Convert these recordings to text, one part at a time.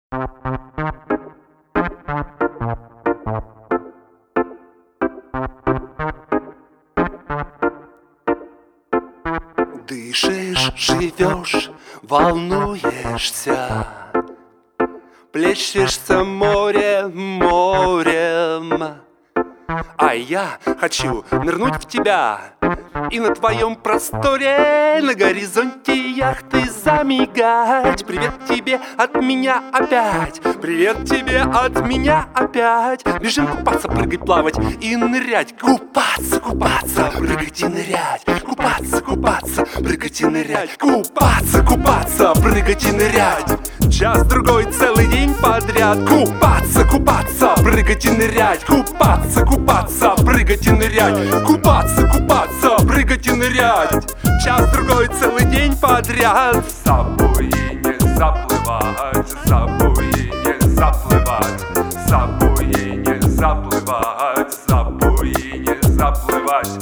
Дышишь, живешь, волнуешься, плещешься морем. А я хочу нырнуть в тебя и на твоем просторе, на горизонте яхты замигать. Привет тебе от меня опять, привет тебе от меня опять. Бежим купаться, прыгать, плавать и нырять. Купаться, купаться, прыгать и нырять. Купаться, купаться, прыгать и нырять. Купаться, купаться, прыгать и нырять. Час-другой, целый день подряд. Купаться, купаться, прыгать и нырять. Купаться, купаться, прыгать и нырять. Купаться, купаться, прыгать и нырять. Час-другой, целый день подряд. За буи не заплывать, за буи не заплывать, за буи не заплывать, за буи не заплывать.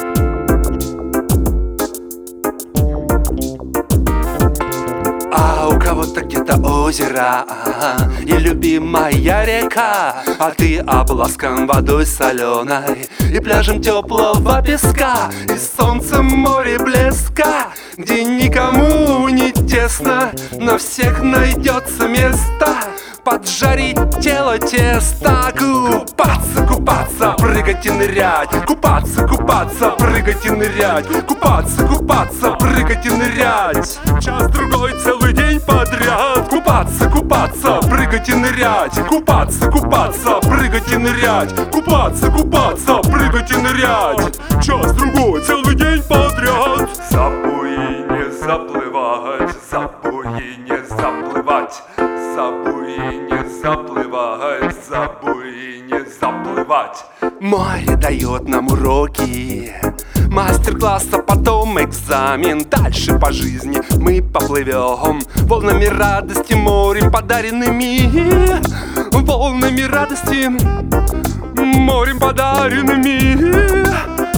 А у кого-то где-то озеро и любимая река, а ты обласкан водой соленой и пляжем теплого песка, и солнцем море блеска, где никому не тесно, на всех найдется место поджарить тело теста. Купаться, купаться, прыгать и нырять. Купаться, купаться, прыгать и нырять. Купаться, купаться, прыгать и нырять. Час-другой, целый день подряд. Купаться, купаться, прыгать и нырять. Купаться, купаться, прыгать и нырять. Купаться, купаться, прыгать и нырять. Час-другой, целый день подряд. За буи не заплывать, за буи не заплывать, за буи не заплывать, за буи не заплывать. Море дает нам уроки, мастер-класс, а потом экзамен. Дальше по жизни мы поплывем волнами радости, морем подаренными. Волнами радости, морем подаренными.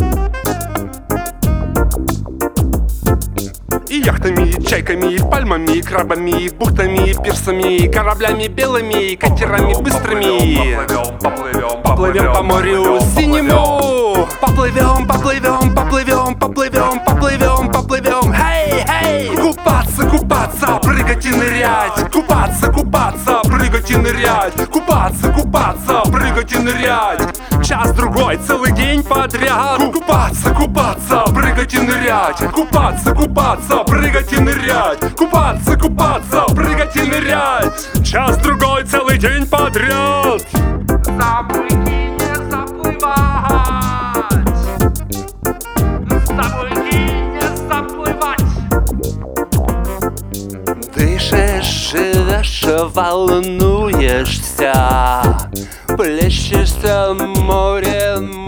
И яхтами, и чайками, и пальмами, и крабами, и бухтами, и пирсами, и кораблями белыми, и катерами быстрыми. Поплывем по морю синему. Поплывем, поплывем, поплывем, поплывем, поплывем, поплывем. Хей, хей! Купаться, купаться, прыгать и нырять. Купаться, купаться, прыгать и нырять. Купаться, купаться, прыгать и нырять. Час-другой, целый день подряд. Купаться, купаться, прыгать и нырять. Купаться, купаться, прыгать и нырять. Купаться, купаться, прыгать и нырять. Час-другой, целый день подряд. За буи не заплывать, за буи не заплывать. Дышишь, живешь, волнуешься, плещешься морем.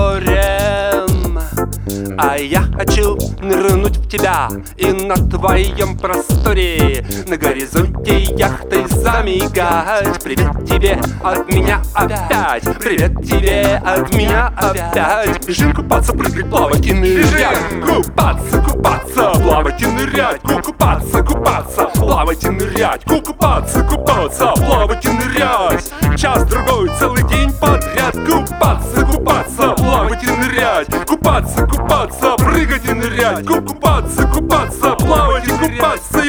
А я хочу нырнуть в тебя и на твоем просторе, на горизонте яхтой замигать. Привет тебе от меня опять, привет тебе от меня опять. Бежим купаться, прыгать, плавать и нырять. Купаться, купаться, плавать и нырять. Купаться, купаться, плавать и нырять. Купаться, купаться, плавать и нырять. Час-другой, целый день подряд. Купаться, купаться, плавать и нырять. Купаться, купаться, прыгать и нырять. Купаться, купаться, плавать и купаться.